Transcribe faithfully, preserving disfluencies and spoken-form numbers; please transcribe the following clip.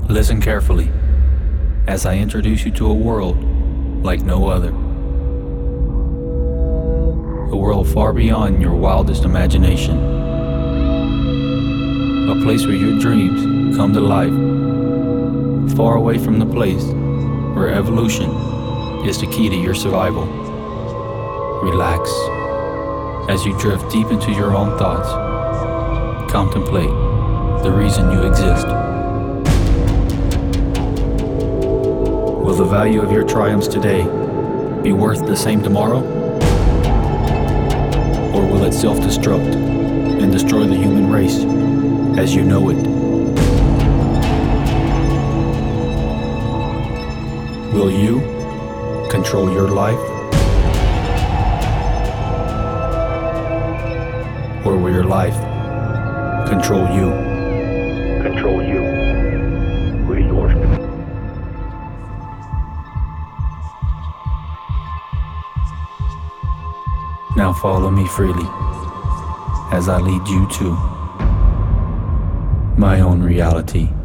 Listen carefully as I introduce you to a world like no other. A world far beyond your wildest imagination. A place where your dreams come to life. Far away from the place where evolution is the key to your survival. Relax as you drift deep into your own thoughts. Contemplate the reason you exist. Will the value of your triumphs today be worth the same tomorrow? Or will it self-destruct and destroy the human race as you know it? Will you control your life? Or will your life control you? Control you. Will yours? Now follow me freely as I lead you to my own reality.